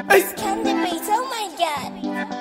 Candy Beats, oh my god.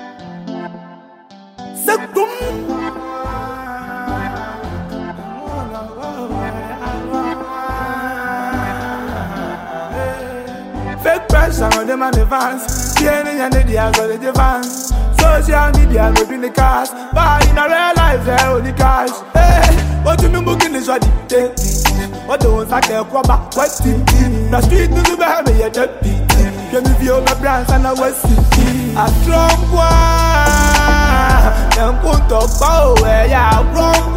Fake pressure on them and the fans. DNA and the dias on the fans. Social media moving the cars. But in a real life, they're only cars. Hey, what you mean booking is what it takes? What the ones I can't come back, what's it? The street to the behind me, you're the beat. Can you feel my brands and I was it? A strong one. Them put up power, yeah, wrong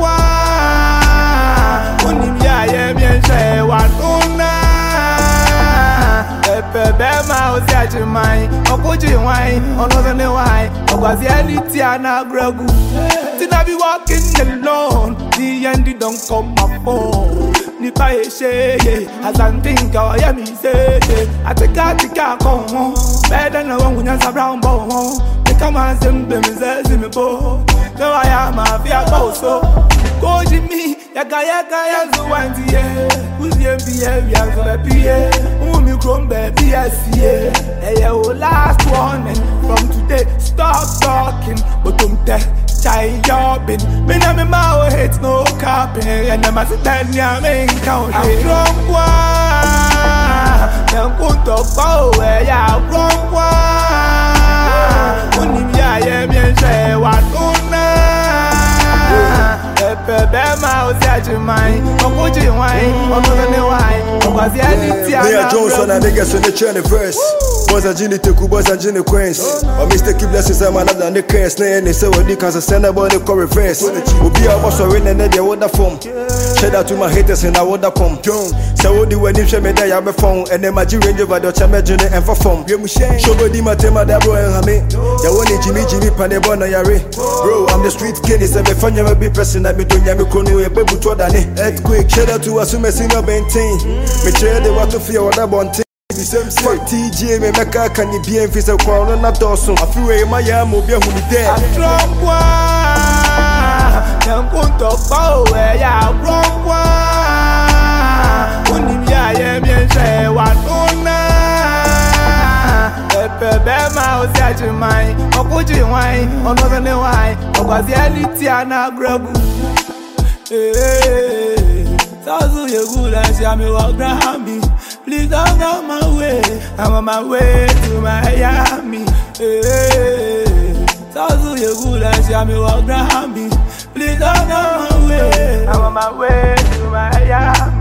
one. Unim ya, yeah, me say what una. Bema osiachi mai, okuji wine, onozone wine. Ogwazi eliti ana gregu. Tina be walking alone, the end don't come my phone. Nipa eshe, as I think I am me say. I take a come home, better than one when you're brown bone. They come and send them in me bo. No I am a fear so. Go Jimmy, yaka so one yeah. Who's the behavior so happy? Umi chrome baby I see hey your last warning from today. Stop talking, but don't tell child jobbing. Me na me mouth hates no capping, and them as tell me I'm in count. I'm wrong one. Them put up power, yeah wrong one. Unim ya yeah me say what una. Bema osiachi mai, okuji wine, onozone wine. Ogwazi eliti ana Mia Johnson and niggas on the trend verse. Boys and Ginny Teku, boys and Ginny Queens. Or mistake blessings, I'm another than the curse. Nay, and they say what they can send about the core reverse. Will be a boss or in and they would have form. Shout out to my haters and I would have come. So what do when you show me that you have a phone and then my G range over the champion and for form. Show body my tema that bro and hame. You want Jimmy Panebona Yare. Bro, I'm the street kid, it's a fun you be pressing at me to Yamikono, a baby to Dani. Earthquake, shout out to us who may see no bentain. Me chair the water fear what I want. Fuck TJ, me make a can you be in physical crown and not awesome. I feel my yam will be a holy dead. I'm strong one. Them put up power, yeah, wrong one. Unim ya, yeah, me say what una. Bema osiachi mai, okuji wine, onozone wine. Ogwazi eliti ana gregu. So you good and see me walk behind me. Please don't go my way. I'm on my way to Miami. So you good and see me walk behind me. Please don't go my way. I'm on my way to Miami.